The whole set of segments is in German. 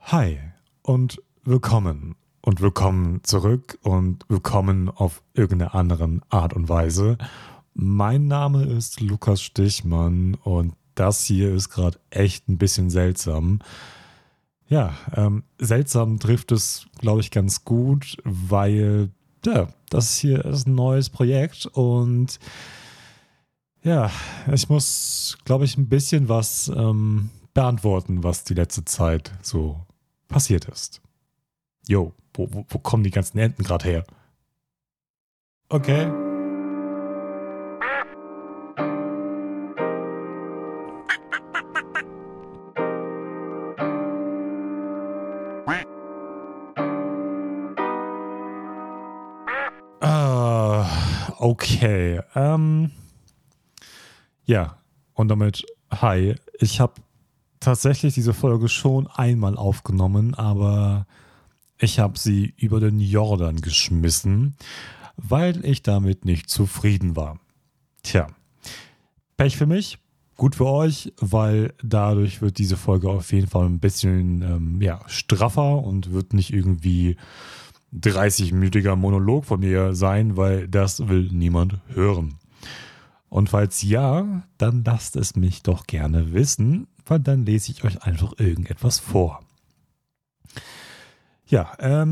Hi und willkommen zurück und willkommen auf irgendeine andere Art und Weise. Mein Name ist Lukas Stichmann und das hier ist gerade echt ein bisschen seltsam. Ja, seltsam trifft es, glaube ich, ganz gut, weil das hier ist ein neues Projekt und ja, ich muss, glaube ich, ein bisschen was beantworten, was die letzte Zeit so passiert ist. Jo, wo kommen die ganzen Enten gerade her? Okay. Okay. Ja, und damit, hi. Ich habe tatsächlich diese Folge schon einmal aufgenommen, aber ich habe sie über den Jordan geschmissen, weil ich damit nicht zufrieden war. Tja, Pech für mich, gut für euch, weil dadurch wird diese Folge auf jeden Fall ein bisschen straffer und wird nicht irgendwie 30-minütiger Monolog von mir sein, weil das will niemand hören. Und falls ja, dann lasst es mich doch gerne wissen, weil dann lese ich euch einfach irgendetwas vor. Ja,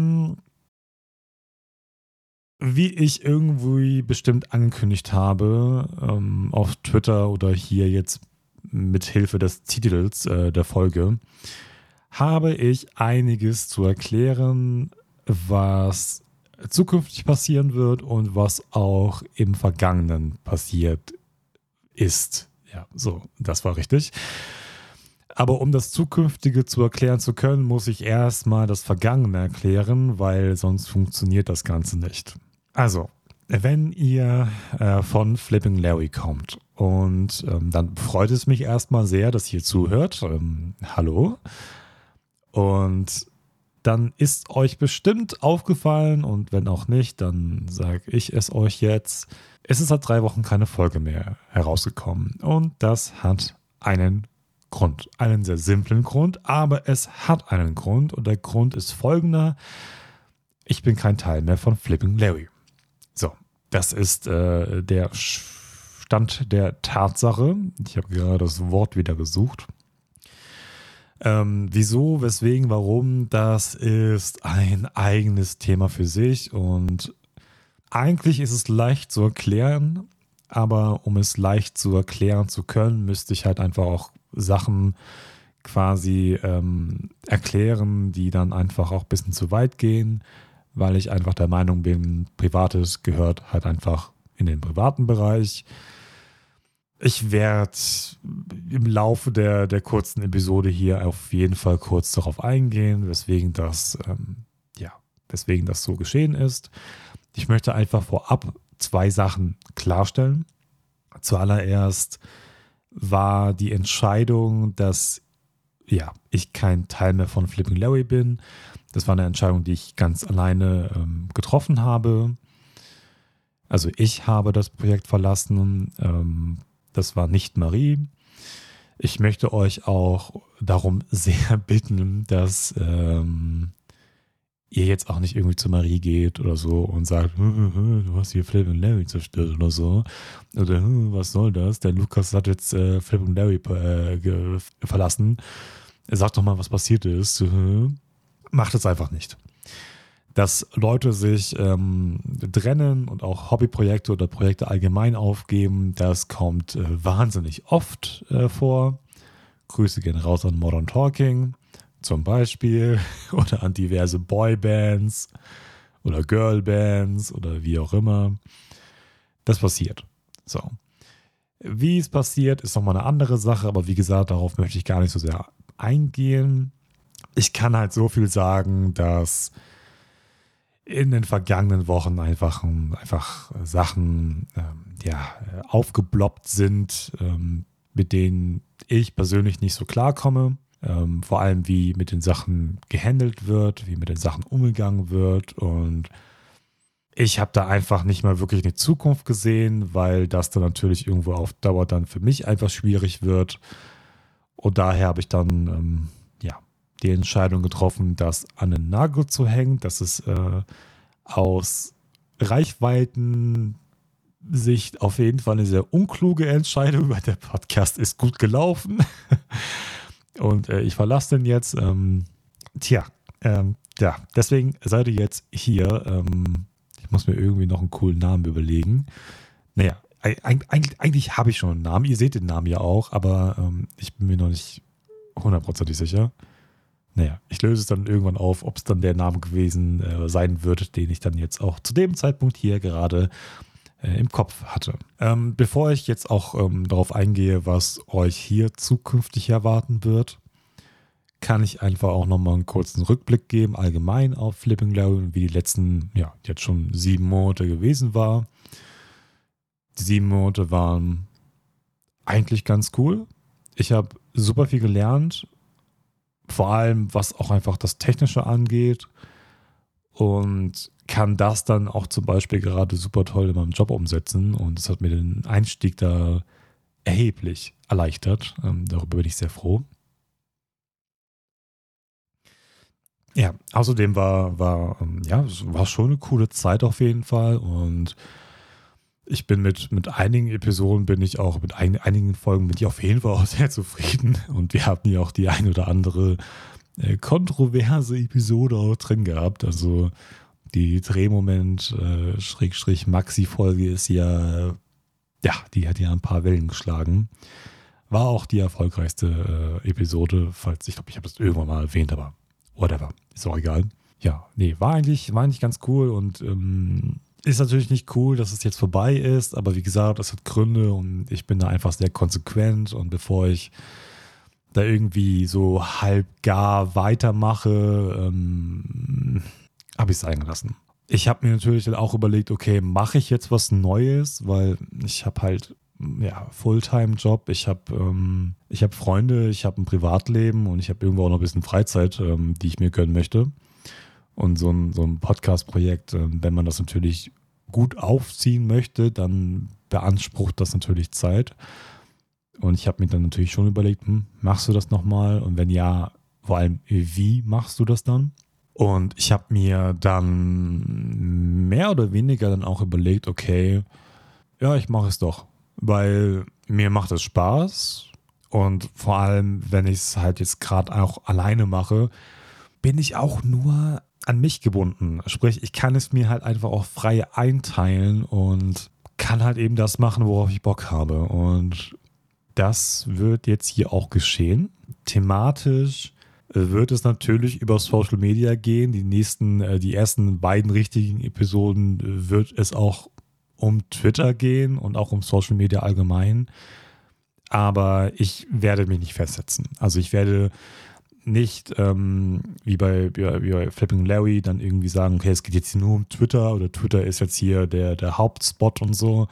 wie ich irgendwie bestimmt angekündigt habe, auf Twitter oder hier jetzt mit Hilfe des Titels der Folge, habe ich einiges zu erklären, was zukünftig passieren wird und was auch im Vergangenen passiert ist. Ja, so, das war richtig. Aber um das Zukünftige zu erklären zu können, muss ich erstmal das Vergangene erklären, weil sonst funktioniert das Ganze nicht. Also, wenn ihr von Flipping Larry kommt und dann freut es mich erstmal sehr, dass ihr zuhört. Hallo. Und dann ist euch bestimmt aufgefallen und wenn auch nicht, dann sage ich es euch jetzt. Es ist seit 3 Wochen keine Folge mehr herausgekommen und das hat einen Grund. Einen sehr simplen Grund, aber es hat einen Grund und der Grund ist folgender. Ich bin kein Teil mehr von Flipping Larry. So, das ist der Stand der Tatsache. Ich habe gerade das Wort wieder gesucht. Wieso, weswegen, warum, das ist ein eigenes Thema für sich und eigentlich ist es leicht zu erklären, aber um es leicht zu erklären zu können, müsste ich halt einfach auch Sachen quasi erklären, die dann einfach auch ein bisschen zu weit gehen, weil ich einfach der Meinung bin, Privates gehört halt einfach in den privaten Bereich. Ich werde im Laufe der kurzen Episode hier auf jeden Fall kurz darauf eingehen, weswegen das so geschehen ist. Ich möchte einfach vorab 2 Sachen klarstellen. Zuallererst war die Entscheidung, dass ich kein Teil mehr von Flipping Larry bin. Das war eine Entscheidung, die ich ganz alleine getroffen habe. Also ich habe das Projekt verlassen. Das war nicht Marie. Ich möchte euch auch darum sehr bitten, dass ihr jetzt auch nicht irgendwie zu Marie geht oder so und sagt, du hast hier Flipping Larry zerstört oder so. Oder was soll das? Der Lukas hat jetzt Flipping Larry verlassen. Sagt doch mal, was passiert ist. Macht es einfach nicht. Dass Leute sich trennen und auch Hobbyprojekte oder Projekte allgemein aufgeben, das kommt wahnsinnig oft vor. Grüße gehen raus an Modern Talking zum Beispiel oder an diverse Boybands oder Girlbands oder wie auch immer. Das passiert. So. Wie es passiert, ist nochmal eine andere Sache, aber wie gesagt, darauf möchte ich gar nicht so sehr eingehen. Ich kann halt so viel sagen, dass in den vergangenen Wochen einfach Sachen aufgeploppt sind, mit denen ich persönlich nicht so klarkomme. Vor allem, wie mit den Sachen gehandelt wird, wie mit den Sachen umgegangen wird. Und ich habe da einfach nicht mal wirklich eine Zukunft gesehen, weil das dann natürlich irgendwo auf Dauer dann für mich einfach schwierig wird. Und daher habe ich dann die Entscheidung getroffen, das an den Nagel zu hängen. Das ist aus Reichweiten-Sicht auf jeden Fall eine sehr unkluge Entscheidung, weil der Podcast ist gut gelaufen. Und ich verlasse den jetzt. Ja, deswegen seid ihr jetzt hier. Ich muss mir irgendwie noch einen coolen Namen überlegen. Naja, eigentlich habe ich schon einen Namen. Ihr seht den Namen ja auch, aber ich bin mir noch nicht hundertprozentig sicher. Naja, ich löse es dann irgendwann auf, ob es dann der Name gewesen sein wird, den ich dann jetzt auch zu dem Zeitpunkt hier gerade im Kopf hatte. Bevor ich jetzt auch darauf eingehe, was euch hier zukünftig erwarten wird, kann ich einfach auch nochmal einen kurzen Rückblick geben, allgemein auf Flipping Larry und wie die letzten, ja, jetzt schon 7 Monate gewesen war. Die 7 Monate waren eigentlich ganz cool. Ich habe super viel gelernt, vor allem was auch einfach das Technische angeht und kann das dann auch zum Beispiel gerade super toll in meinem Job umsetzen und das hat mir den Einstieg da erheblich erleichtert. Darüber bin ich sehr froh. Ja, außerdem war schon eine coole Zeit auf jeden Fall und ich bin mit einigen Episoden mit einigen Folgen bin ich auf jeden Fall auch sehr zufrieden und wir haben ja auch die ein oder andere kontroverse Episode auch drin gehabt. Also die Drehmoment Maxi-Folge ist die hat ja ein paar Wellen geschlagen. War auch die erfolgreichste Episode, ich glaube, ich habe das irgendwann mal erwähnt, aber whatever, ist auch egal. Ja, nee, war eigentlich ganz cool und ist natürlich nicht cool, dass es jetzt vorbei ist, aber wie gesagt, das hat Gründe und ich bin da einfach sehr konsequent und bevor ich da irgendwie so halb gar weitermache, habe ich es eingelassen. Ich habe mir natürlich dann auch überlegt, okay, mache ich jetzt was Neues, weil ich habe halt Fulltime-Job, ich habe Freunde, ich habe ein Privatleben und ich habe irgendwo auch noch ein bisschen Freizeit, die ich mir gönnen möchte. Und so ein Podcast-Projekt, wenn man das natürlich gut aufziehen möchte, dann beansprucht das natürlich Zeit. Und ich habe mir dann natürlich schon überlegt, machst du das nochmal? Und wenn ja, vor allem, wie machst du das dann? Und ich habe mir dann mehr oder weniger dann auch überlegt, okay, ja, ich mache es doch. Weil mir macht es Spaß. Und vor allem, wenn ich es halt jetzt gerade auch alleine mache, bin ich auch nur an mich gebunden. Sprich, ich kann es mir halt einfach auch frei einteilen und kann halt eben das machen, worauf ich Bock habe. Und das wird jetzt hier auch geschehen. Thematisch wird es natürlich über Social Media gehen. Die ersten beiden richtigen Episoden wird es auch um Twitter gehen und auch um Social Media allgemein. Aber ich werde mich nicht festsetzen. Also ich werde nicht wie bei Flipping Larry dann irgendwie sagen, okay, es geht jetzt nur um Twitter oder Twitter ist jetzt hier der Hauptspot und so,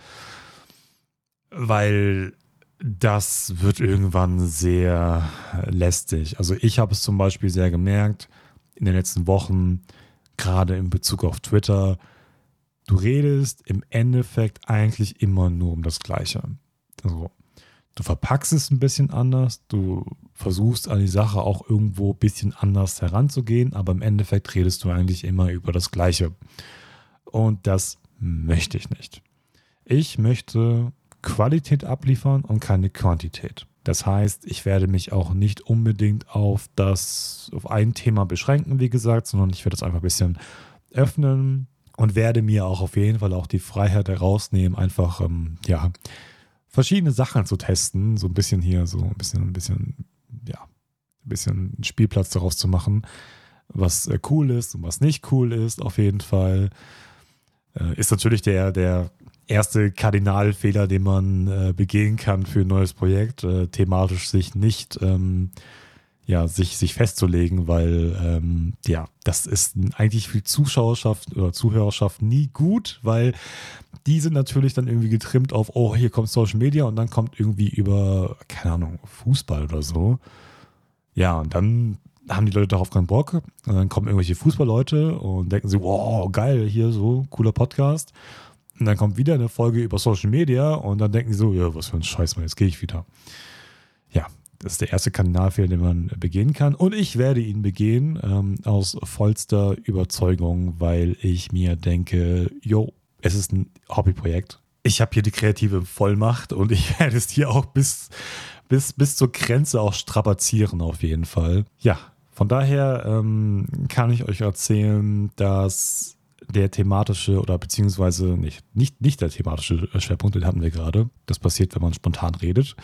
weil das wird irgendwann sehr lästig. Also ich habe es zum Beispiel sehr gemerkt in den letzten Wochen, gerade in Bezug auf Twitter, du redest im Endeffekt eigentlich immer nur um das Gleiche. Also du verpackst es ein bisschen anders, du versuchst an die Sache auch irgendwo ein bisschen anders heranzugehen, aber im Endeffekt redest du eigentlich immer über das Gleiche. Und das möchte ich nicht. Ich möchte Qualität abliefern und keine Quantität. Das heißt, ich werde mich auch nicht unbedingt auf ein Thema beschränken, wie gesagt, sondern ich werde es einfach ein bisschen öffnen und werde mir auch auf jeden Fall auch die Freiheit herausnehmen, einfach verschiedene Sachen zu testen, so ein bisschen hier, so ein bisschen Spielplatz daraus zu machen, was cool ist und was nicht cool ist, auf jeden Fall. Ist natürlich der erste Kardinalfehler, den man begehen kann für ein neues Projekt, thematisch sich nicht sich festzulegen, weil das ist eigentlich für Zuschauerschaft oder Zuhörerschaft nie gut, weil die sind natürlich dann irgendwie getrimmt auf, oh, hier kommt Social Media und dann kommt irgendwie über, keine Ahnung, Fußball oder so. Ja, und dann haben die Leute darauf keinen Bock und dann kommen irgendwelche Fußballleute und denken sich, wow, geil, hier so, cooler Podcast. Und dann kommt wieder eine Folge über Social Media und dann denken die so, ja, was für ein Scheiß, jetzt gehe ich wieder. Ja, Das ist der erste Kardinalfehler, den man begehen kann. Und ich werde ihn begehen aus vollster Überzeugung, weil ich mir denke, es ist ein Hobbyprojekt. Ich habe hier die kreative Vollmacht und ich werde es hier auch bis zur Grenze auch strapazieren auf jeden Fall. Ja, von daher kann ich euch erzählen, dass der thematische oder beziehungsweise nicht der thematische Schwerpunkt, den hatten wir gerade. Das passiert, wenn man spontan redet.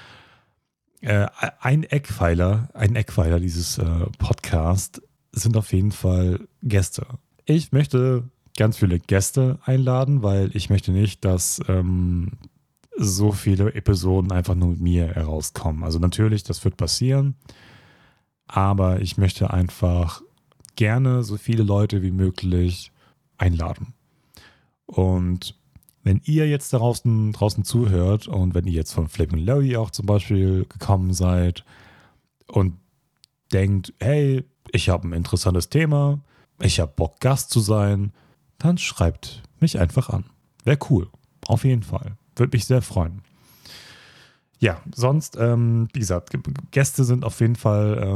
Ein Eckpfeiler dieses Podcasts sind auf jeden Fall Gäste. Ich möchte ganz viele Gäste einladen, weil ich möchte nicht, dass so viele Episoden einfach nur mit mir herauskommen. Also natürlich, das wird passieren, aber ich möchte einfach gerne so viele Leute wie möglich einladen. Und wenn ihr jetzt da draußen zuhört und wenn ihr jetzt von Flippin' Larry auch zum Beispiel gekommen seid und denkt, hey, ich habe ein interessantes Thema, ich habe Bock, Gast zu sein, dann schreibt mich einfach an. Wäre cool, auf jeden Fall. Würde mich sehr freuen. Ja, sonst, wie gesagt, Gäste sind auf jeden Fall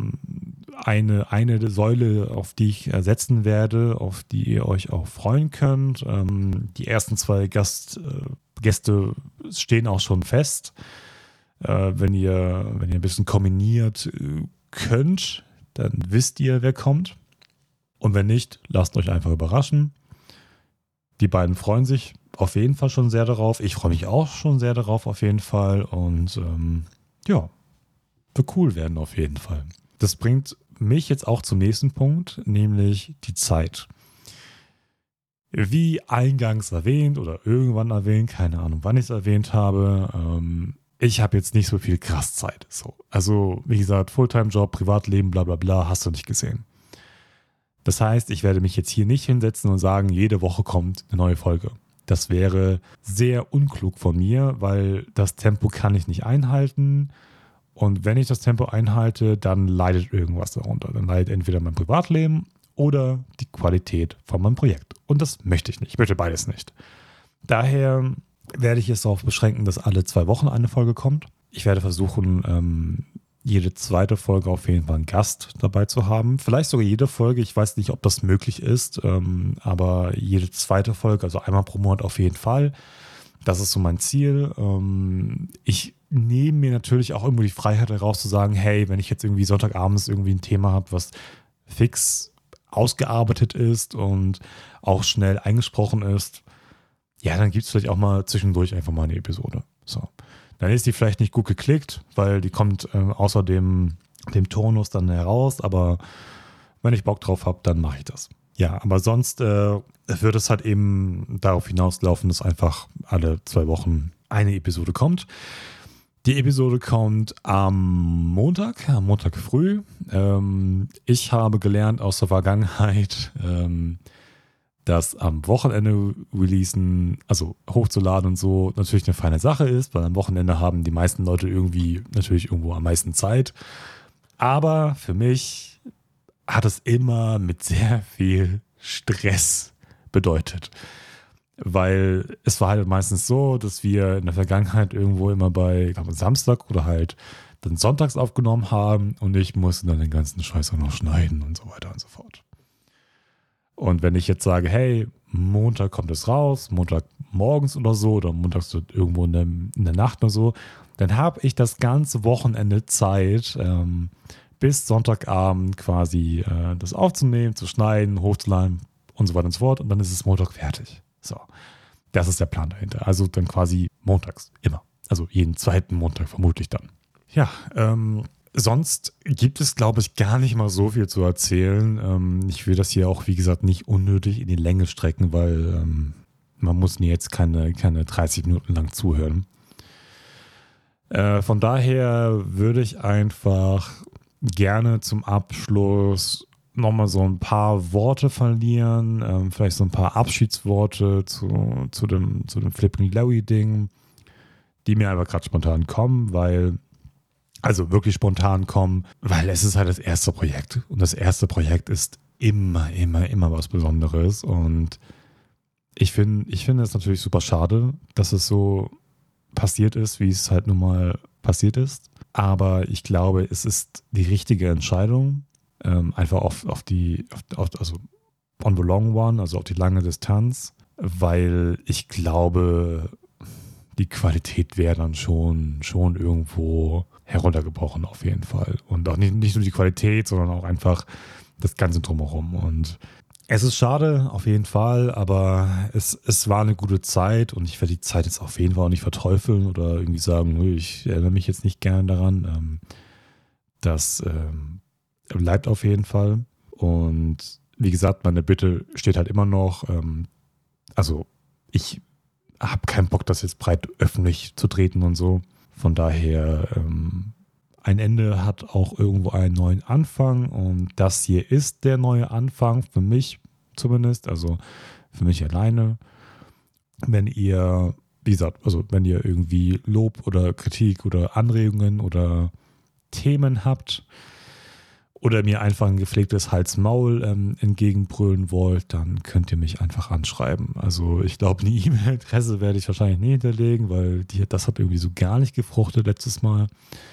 eine Säule, auf die ich setzen werde, auf die ihr euch auch freuen könnt. Die ersten 2 Gäste stehen auch schon fest. Wenn ihr ein bisschen kombiniert könnt, dann wisst ihr, wer kommt. Und wenn nicht, lasst euch einfach überraschen. Die beiden freuen sich auf jeden Fall schon sehr darauf. Ich freue mich auch schon sehr darauf auf jeden Fall. Und wird cool werden auf jeden Fall. Das bringt mich jetzt auch zum nächsten Punkt, nämlich die Zeit. Wie eingangs erwähnt oder irgendwann erwähnt, keine Ahnung, wann ich es erwähnt habe, ich habe jetzt nicht so viel krass Zeit. So. Also, wie gesagt, Fulltime-Job, Privatleben, bla bla bla, hast du nicht gesehen. Das heißt, ich werde mich jetzt hier nicht hinsetzen und sagen, jede Woche kommt eine neue Folge. Das wäre sehr unklug von mir, weil das Tempo kann ich nicht einhalten. Und wenn ich das Tempo einhalte, dann leidet irgendwas darunter. Dann leidet entweder mein Privatleben oder die Qualität von meinem Projekt. Und das möchte ich nicht. Ich möchte beides nicht. Daher werde ich es darauf beschränken, dass alle 2 Wochen eine Folge kommt. Ich werde versuchen, jede zweite Folge auf jeden Fall einen Gast dabei zu haben. Vielleicht sogar jede Folge. Ich weiß nicht, ob das möglich ist. Aber jede zweite Folge, also einmal pro Monat auf jeden Fall. Das ist so mein Ziel. Ich nehme mir natürlich auch irgendwo die Freiheit heraus zu sagen, hey, wenn ich jetzt irgendwie Sonntagabends irgendwie ein Thema habe, was fix ausgearbeitet ist und auch schnell eingesprochen ist, ja, dann gibt es vielleicht auch mal zwischendurch einfach mal eine Episode. So. Dann ist die vielleicht nicht gut geklickt, weil die kommt außer dem Tonus dann heraus, aber wenn ich Bock drauf habe, dann mache ich das. Ja, aber sonst wird es halt eben darauf hinauslaufen, dass einfach alle 2 Wochen eine Episode kommt. Die Episode kommt am Montag früh. Ich habe gelernt aus der Vergangenheit, dass am Wochenende releasen, also hochzuladen und so, natürlich eine feine Sache ist, weil am Wochenende haben die meisten Leute irgendwie natürlich irgendwo am meisten Zeit. Aber für mich hat es immer mit sehr viel Stress bedeutet. Weil es war halt meistens so, dass wir in der Vergangenheit irgendwo immer bei, ich glaube, Samstag oder halt dann sonntags aufgenommen haben und ich musste dann den ganzen Scheiß auch noch schneiden und so weiter und so fort. Und wenn ich jetzt sage, hey, Montag kommt es raus, Montag morgens oder so oder montags irgendwo in der Nacht oder so, dann habe ich das ganze Wochenende Zeit, bis Sonntagabend quasi das aufzunehmen, zu schneiden, hochzuladen und so weiter und so fort. Und dann ist es Montag fertig. So, das ist der Plan dahinter. Also dann quasi montags, immer. Also jeden zweiten Montag vermutlich dann. Ja, sonst gibt es, glaube ich, gar nicht mal so viel zu erzählen. Ich will das hier auch, wie gesagt, nicht unnötig in die Länge strecken, weil man muss mir jetzt keine 30 Minuten lang zuhören. Von daher würde ich einfach gerne zum Abschluss nochmal so ein paar Worte verlieren, vielleicht so ein paar Abschiedsworte zu dem Flippin' Larry-Ding, die mir einfach gerade spontan kommen, also wirklich spontan kommen, weil es ist halt das erste Projekt und das erste Projekt ist immer was Besonderes und ich finde es natürlich super schade, dass es so passiert ist, wie es halt nun mal passiert ist. Aber ich glaube, es ist die richtige Entscheidung, einfach also on the long one, also auf die lange Distanz, weil ich glaube, die Qualität wäre dann schon irgendwo heruntergebrochen auf jeden Fall. Und auch nicht nur die Qualität, sondern auch einfach das Ganze drumherum. Und es ist schade, auf jeden Fall, aber es war eine gute Zeit und ich werde die Zeit jetzt auf jeden Fall auch nicht verteufeln oder irgendwie sagen, ich erinnere mich jetzt nicht gern daran. Das bleibt auf jeden Fall. Und wie gesagt, meine Bitte steht halt immer noch. Also ich habe keinen Bock, das jetzt breit öffentlich zu treten und so. Von daher, ein Ende hat auch irgendwo einen neuen Anfang und das hier ist der neue Anfang, für mich zumindest, also für mich alleine. Wenn ihr, wie gesagt, also wenn ihr irgendwie Lob oder Kritik oder Anregungen oder Themen habt oder mir einfach ein gepflegtes Hals-Maul entgegenbrüllen wollt, dann könnt ihr mich einfach anschreiben. Also ich glaube, eine E-Mail-Adresse werde ich wahrscheinlich nie hinterlegen, weil das hat irgendwie so gar nicht gefruchtet letztes Mal.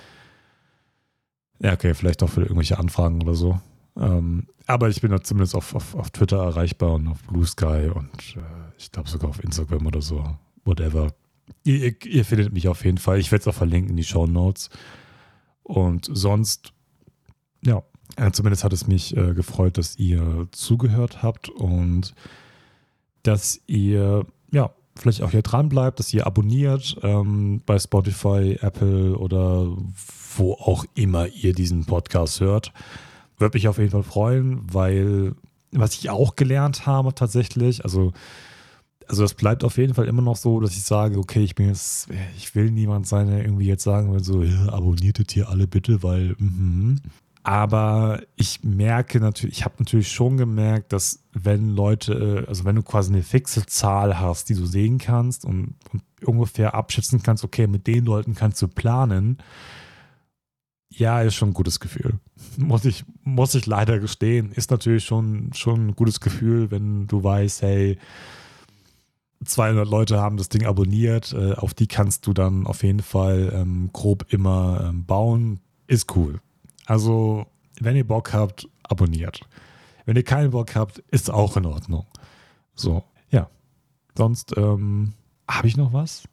Ja, okay, vielleicht auch für irgendwelche Anfragen oder so. Aber ich bin da zumindest auf Twitter erreichbar und auf Blue Sky und ich glaube sogar auf Instagram oder so. Whatever. Ihr findet mich auf jeden Fall. Ich werde es auch verlinken in die Shownotes. Und sonst, ja, zumindest hat es mich gefreut, dass ihr zugehört habt und dass ihr, ja, vielleicht auch hier dran bleibt, dass ihr abonniert bei Spotify, Apple oder wo auch immer ihr diesen Podcast hört. Würde mich auf jeden Fall freuen, weil was ich auch gelernt habe tatsächlich, also das bleibt auf jeden Fall immer noch so, dass ich sage, okay, ich will niemand sein, der irgendwie jetzt sagen will, so, ja, abonniert das hier alle bitte, weil Aber ich merke natürlich, ich habe natürlich schon gemerkt, dass wenn Leute, also wenn du quasi eine fixe Zahl hast, die du sehen kannst und ungefähr abschätzen kannst, okay, mit den Leuten kannst du planen, ja, ist schon ein gutes Gefühl. Muss ich leider gestehen. Ist natürlich schon ein gutes Gefühl, wenn du weißt, hey, 200 Leute haben das Ding abonniert, auf die kannst du dann auf jeden Fall grob immer bauen. Ist cool. Also, wenn ihr Bock habt, abonniert. Wenn ihr keinen Bock habt, ist auch in Ordnung. So, ja. Sonst, habe ich noch was?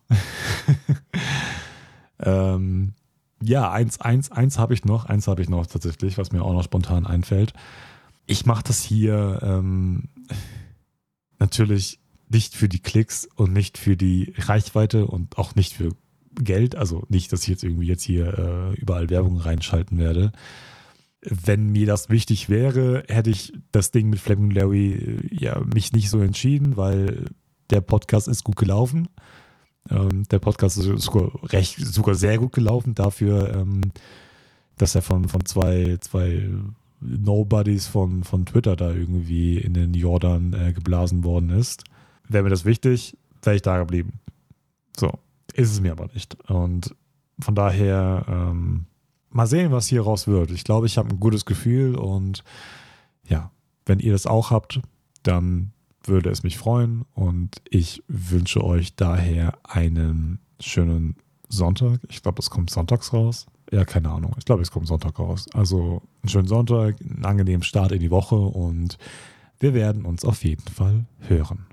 Ja, eins habe ich noch tatsächlich, was mir auch noch spontan einfällt. Ich mache das hier natürlich nicht für die Klicks und nicht für die Reichweite und auch nicht für Geld. Also nicht, dass ich jetzt hier überall Werbung reinschalten werde. Wenn mir das wichtig wäre, hätte ich das Ding mit Flaming Larry mich nicht so entschieden, weil der Podcast ist gut gelaufen. Der Podcast ist sogar sehr gut gelaufen dafür, dass er von zwei Nobodies von Twitter da irgendwie in den Jordan geblasen worden ist. Wäre mir das wichtig, wäre ich da geblieben. So, ist es mir aber nicht. Und von daher mal sehen, was hier raus wird. Ich glaube, ich habe ein gutes Gefühl und ja, wenn ihr das auch habt, dann würde es mich freuen und ich wünsche euch daher einen schönen Sonntag. Ich glaube, es kommt sonntags raus. Ja, keine Ahnung. Ich glaube, es kommt Sonntag raus. Also einen schönen Sonntag, einen angenehmen Start in die Woche und wir werden uns auf jeden Fall hören.